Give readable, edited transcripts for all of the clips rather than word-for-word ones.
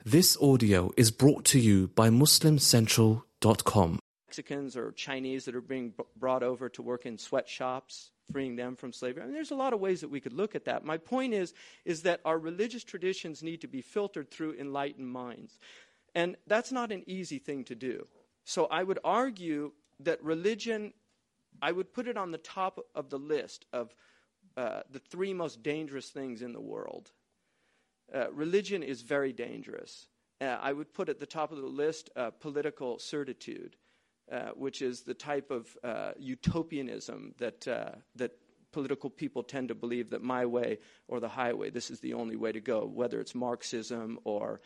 This audio is brought to you by MuslimCentral.com. Mexicans or Chinese that are being brought over to work in sweatshops, freeing them from slavery. I mean, there's a lot of ways that we could look at that. My point is that our religious traditions need to be filtered through enlightened minds. And that's not an easy thing to do. So I would argue that religion, I would put it on the top of the list of the three most dangerous things in the world. Religion is very dangerous. I would put at the top of the list political certitude, which is the type of utopianism that political people tend to believe that my way or the highway, this is the only way to go, whether it's Marxism or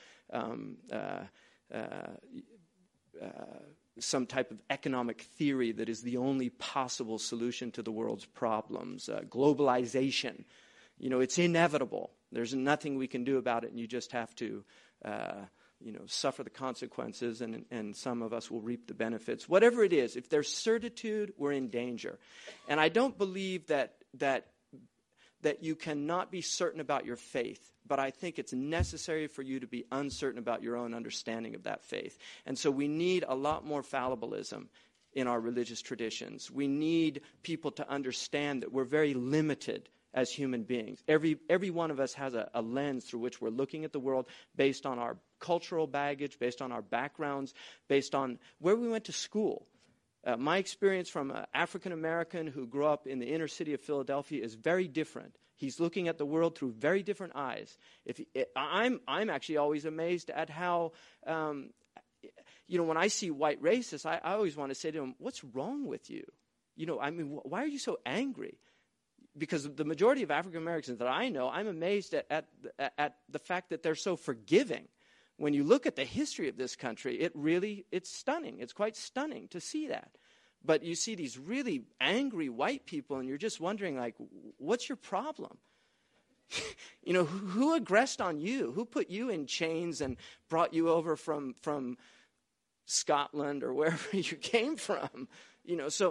some type of economic theory that is the only possible solution to the world's problems. Globalization, it's inevitable. There's nothing we can do about it, and you just have to, suffer the consequences, and some of us will reap the benefits. Whatever it is, if there's certitude, we're in danger. And I don't believe that you cannot be certain about your faith, but I think it's necessary for you to be uncertain about your own understanding of that faith. And so we need a lot more fallibilism in our religious traditions. We need people to understand that we're very limited as human beings. Every one of us has a lens through which we're looking at the world based on our cultural baggage, based on our backgrounds, based on where we went to school. My experience from an African American who grew up in the inner city of Philadelphia is very different. He's looking at the world through very different eyes. I'm actually always amazed at how, when I see white racists, I always want to say to them, "What's wrong with you? Why are you so angry?" Because the majority of African Americans that I know, I'm amazed at the fact that they're so forgiving. When you look at the history of this country, it's stunning. It's quite stunning to see that. But you see these really angry white people, and you're just wondering, what's your problem? Who aggressed on you? Who put you in chains and brought you over from Scotland or wherever you came from? So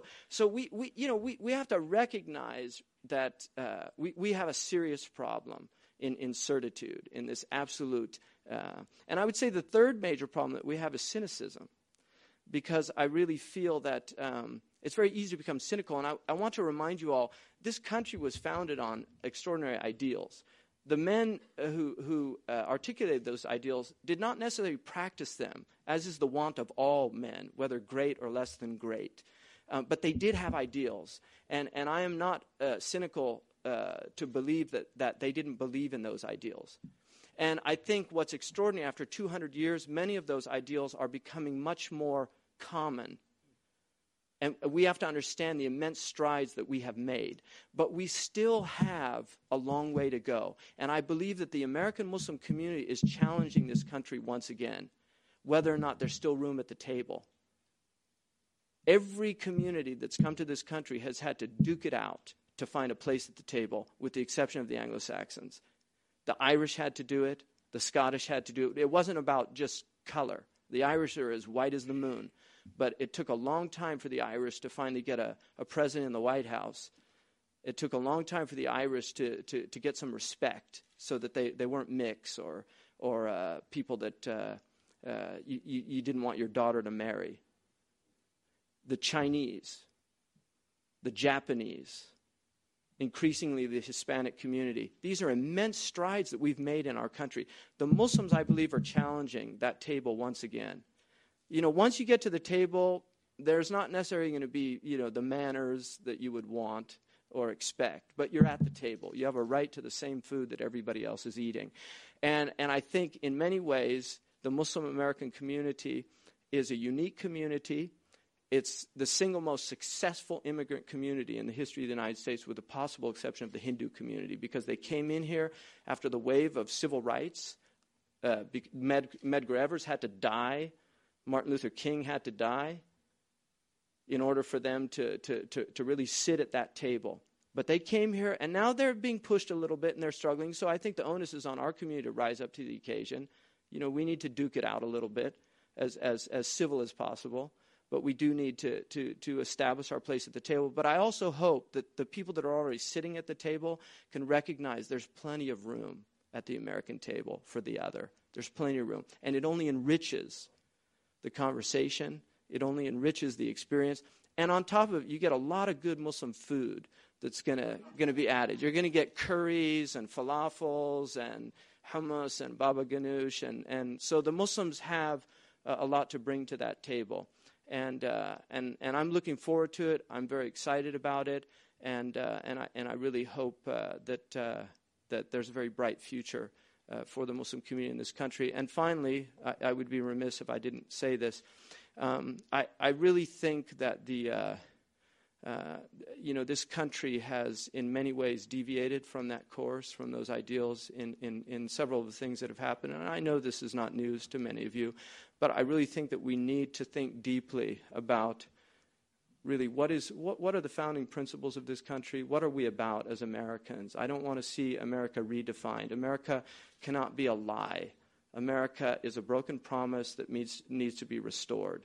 we have to recognize that we have a serious problem in certitude, in this absolute. And I would say the third major problem that we have is cynicism, because I really feel that it's very easy to become cynical. And I want to remind you all, this country was founded on extraordinary ideals. The men who articulated those ideals did not necessarily practice them, as is the wont of all men, whether great or less than great. But they did have ideals. And I am not cynical to believe that they didn't believe in those ideals. And I think what's extraordinary, after 200 years, many of those ideals are becoming much more common. And we have to understand the immense strides that we have made. But we still have a long way to go. And I believe that the American Muslim community is challenging this country once again, whether or not there's still room at the table. Every community that's come to this country has had to duke it out to find a place at the table, with the exception of the Anglo-Saxons. The Irish had to do it. The Scottish had to do it. It wasn't about just color. The Irish are as white as the moon. But it took a long time for the Irish to finally get a president in the White House. It took a long time for the Irish to get some respect, so that they weren't mixed or people that you didn't want your daughter to marry. The Chinese, the Japanese, increasingly the Hispanic community. These are immense strides that we've made in our country. The Muslims, I believe, are challenging that table once again. Once you get to the table, there's not necessarily going to be, the manners that you would want or expect, but you're at the table. You have a right to the same food that everybody else is eating. And I think in many ways, the Muslim American community is a unique community. It's the single most successful immigrant community in the history of the United States, with the possible exception of the Hindu community, because they came in here after the wave of civil rights. Medgar Evers had to die. Martin Luther King had to die in order for them to really sit at that table. But they came here, and now they're being pushed a little bit, and they're struggling. So I think the onus is on our community to rise up to the occasion. We need to duke it out a little bit, as civil as possible. But we do need to establish our place at the table. But I also hope that the people that are already sitting at the table can recognize there's plenty of room at the American table for the other. There's plenty of room. And it only enriches the conversation. It only enriches the experience. And on top of it, you get a lot of good Muslim food that's going to be added. You're going to get curries and falafels and hummus and baba ganoush. And so the Muslims have a lot to bring to that table. And I'm looking forward to it. I'm very excited about it. And I really hope that there's a very bright future for the Muslim community in this country. And finally, I would be remiss if I didn't say this. I really think that this country has in many ways deviated from that course, from those ideals in several of the things that have happened. And I know this is not news to many of you, but I really think that we need to think deeply about really what are the founding principles of this country? What are we about as Americans? I don't want to see America redefined. America cannot be a lie. America is a broken promise that needs to be restored.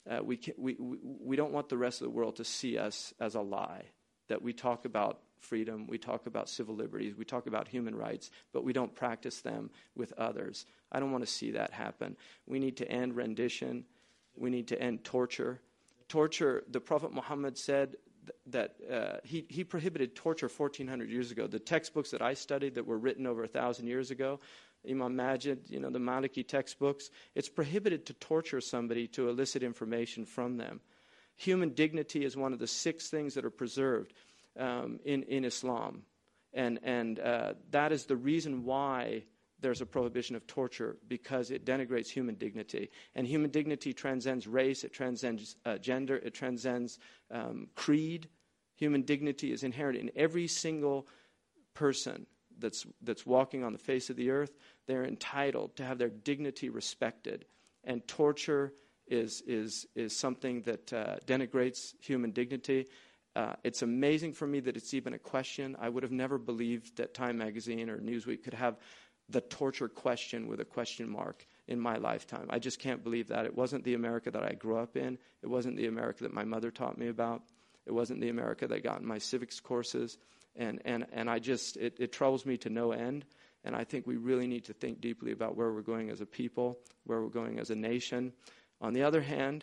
We don't want the rest of the world to see us as a lie, that we talk about freedom, we talk about civil liberties, we talk about human rights, but we don't practice them with others. I don't want to see that happen. We need to end rendition. We need to end torture. Torture, the Prophet Muhammad said that he prohibited torture 1,400 years ago. The textbooks that I studied that were written over 1,000 years ago, Imam Majid, the Maliki textbooks, it's prohibited to torture somebody to elicit information from them. Human dignity is one of the 6 things that are preserved in Islam. And that is the reason why there's a prohibition of torture, because it denigrates human dignity. And human dignity transcends race, it transcends gender, it transcends creed. Human dignity is inherent in every single person that's walking on the face of the earth. They're entitled to have their dignity respected. And torture is something that denigrates human dignity. It's amazing for me that it's even a question. I would have never believed that Time Magazine or Newsweek could have the torture question with a question mark in my lifetime. I just can't believe that. It wasn't the America that I grew up in. It wasn't the America that my mother taught me about. It wasn't the America that I got in my civics courses. And I just, it troubles me to no end. And I think we really need to think deeply about where we're going as a people, where we're going as a nation. On the other hand,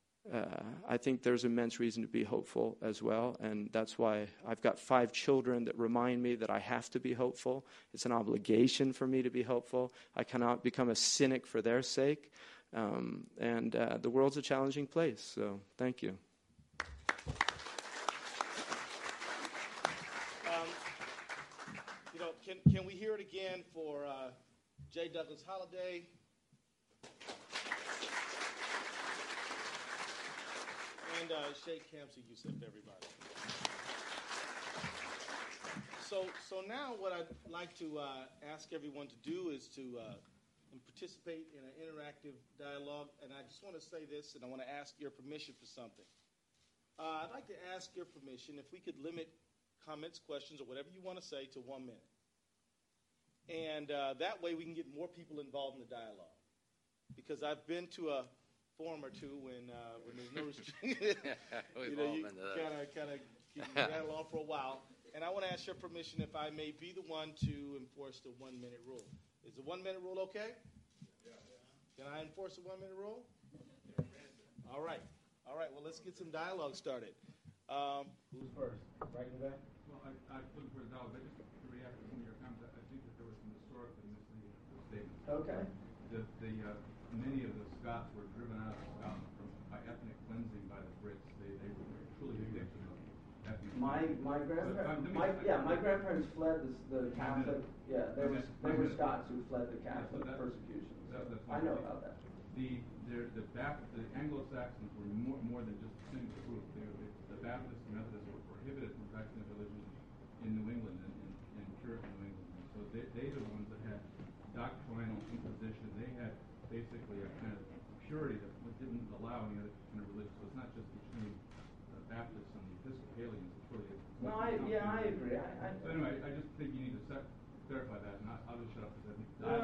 I think there's immense reason to be hopeful as well, and that's why I've got 5 children that remind me that I have to be hopeful. It's an obligation for me to be hopeful. I cannot become a cynic for their sake, and the world's a challenging place, so thank you. Can we hear it again for J. Douglas Holliday? And Sheikh Kamsi Youssef, everybody. So now what I'd like to ask everyone to do is to participate in an interactive dialogue. And I just want to say this, and I want to ask your permission for something. I'd like to ask your permission if we could limit comments, questions, or whatever you want to say to 1 minute. And that way we can get more people involved in the dialogue. Because I've been to a forum or two when there's no restriction. You kind of rattle on for a while. And I want to ask your permission if I may be the one to enforce the 1 minute rule. Is the 1 minute rule okay? Yeah. Can I enforce the 1 minute rule? All right. Well, let's get some dialogue started. Who's first? Right in the back. Well, I wasn't for the dialogue, but just to react to some of your comments, I think that there was some historically misleading statements. Okay. Many of the Scots were driven out of Scotland by ethnic cleansing by the Brits. They were truly the victim of ethnic cleansing. My grandparents fled the Catholic. Yeah, they were Scots who fled the Catholic persecution. I know about that. The Anglo-Saxons were more than just a single group. The Baptists and Methodists were prohibited from practicing religion in New England and Puritan New England. And so they are the ones that had doctrinal imposition. They had basically a kind of purity that didn't allow any other kind of religion. So it's not just between the Baptists and the Episcopalians. It's really I agree. So anyway, I just think you need to clarify that, and I'll just shut up because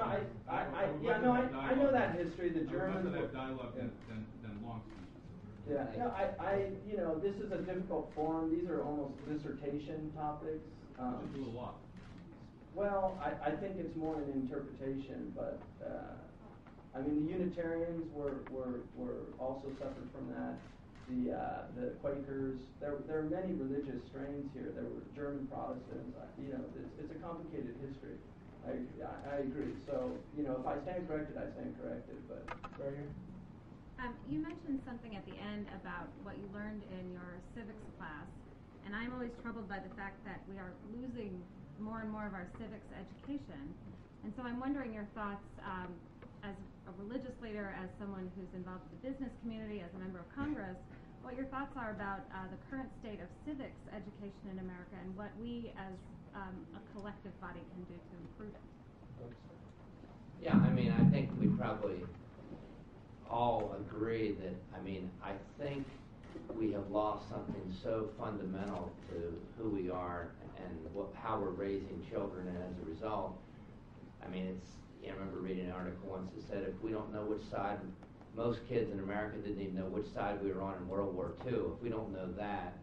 I know that history. The Germans. I'd rather that dialogue than long speeches. Yeah, this is a difficult forum. These are almost dissertation topics. Just a little off. Well, I think it's more an interpretation, but I mean, the Unitarians were also suffered from that. The Quakers. There are many religious strains here. There were German Protestants. It's a complicated history. I agree. So, if I stand corrected, I stand corrected. But right here. You mentioned something at the end about what you learned in your civics class, and I'm always troubled by the fact that we are losing more and more of our civics education. And so I'm wondering your thoughts as a religious leader, as someone who's involved in the business community, as a member of Congress, what your thoughts are about the current state of civics education in America and what we as a collective body can do to improve it. Yeah, I mean, I think we probably all agree that, I think we have lost something so fundamental to who we are and how we're raising children, and as a result, I remember reading an article once that said if we don't know which side, most kids in America didn't even know which side we were on in World War II. If we don't know that,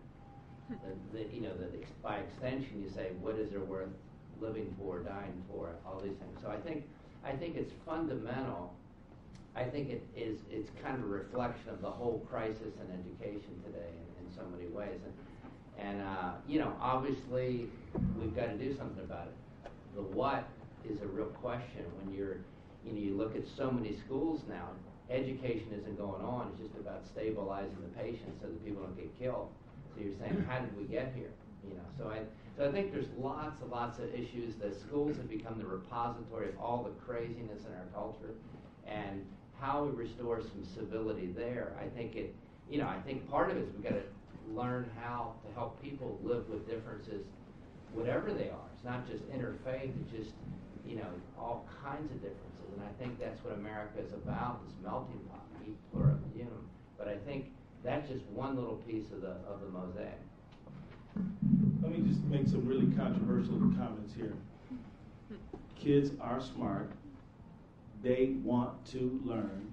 by extension, you say, what is there worth living for, dying for, all these things. So I think it's fundamental. I think it's kind of a reflection of the whole crisis in education today in so many ways. And obviously, we've got to do something about it. The what is a real question when you look at so many schools now. Education isn't going on. It's just about stabilizing the patients so that people don't get killed. So you're saying, how did we get here? So I think there's lots of issues. The schools have become the repository of all the craziness in our culture, and how we restore some civility there. I think part of it is we've got to learn how to help people live with differences, whatever they are. It's not just interfaith. It's just all kinds of differences. And I think that's what America is about, this melting pot, eat pluribus unum. But I think that's just one little piece of the mosaic. Let me just make some really controversial comments here. Kids are smart. They want to learn.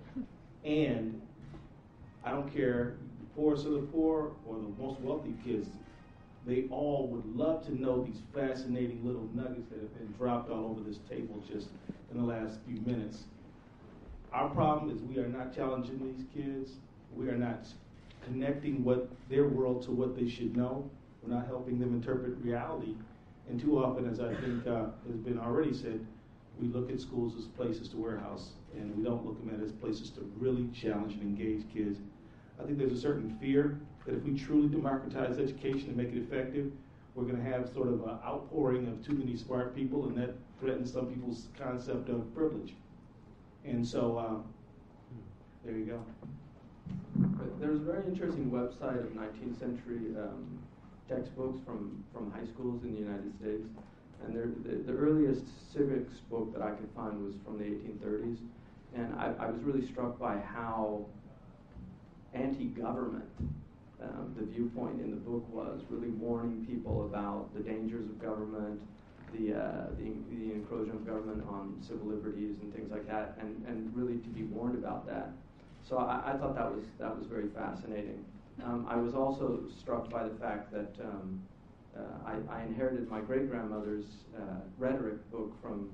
And I don't care, the poorest of the poor or the most wealthy kids, they all would love to know these fascinating little nuggets that have been dropped all over this table just in the last few minutes. Our problem is we are not challenging these kids. We are not connecting their world to what they should know. We're not helping them interpret reality. And too often, as I think has been already said, we look at schools as places to warehouse, and we don't look at them as places to really challenge and engage kids. I think there's a certain fear that if we truly democratize education and make it effective, we're going to have sort of an outpouring of too many smart people, and that threatens some people's concept of privilege. And so, there you go. There's a very interesting website of 19th century textbooks from high schools in the United States. And the earliest civics book that I could find was from the 1830s. And I was really struck by how anti-government the viewpoint in the book was, really warning people about the dangers of government, the encroachment of government on civil liberties and things like that, and really to be warned about that. So I thought that was very fascinating. I was also struck by the fact that I inherited my great-grandmother's rhetoric book from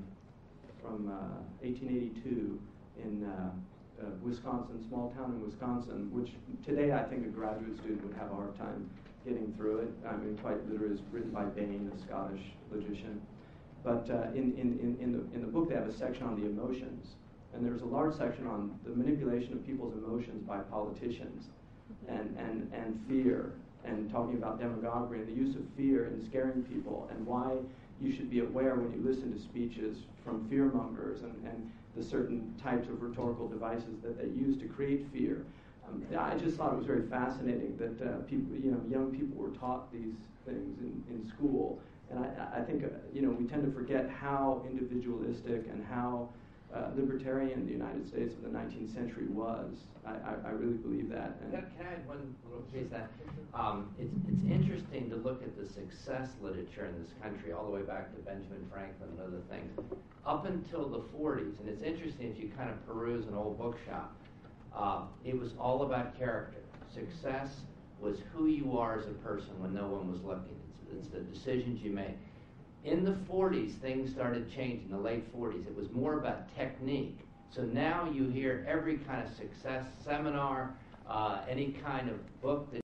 1882 in Wisconsin, small town in Wisconsin, which today I think a graduate student would have a hard time getting through it. I mean, quite literally, it's written by Bain, a Scottish logician. But in the book, they have a section on the emotions, and there's a large section on the manipulation of people's emotions by politicians, and fear, and talking about demagoguery and the use of fear in scaring people, and why you should be aware when you listen to speeches from fearmongers and the certain types of rhetorical devices that they use to create fear. I just thought it was very fascinating that people, young people were taught these things in school, and I think we tend to forget how individualistic and how libertarian the United States of the 19th century was. I really believe that. And can I add one little piece of that? It's interesting to look at the success literature in this country all the way back to Benjamin Franklin and other things. Up until the 40s, and it's interesting if you kind of peruse an old bookshop, it was all about character. Success was who you are as a person when no one was looking. It's the decisions you make. In the 40s, things started changing, the late 40s. It was more about technique. So now you hear every kind of success seminar, any kind of book that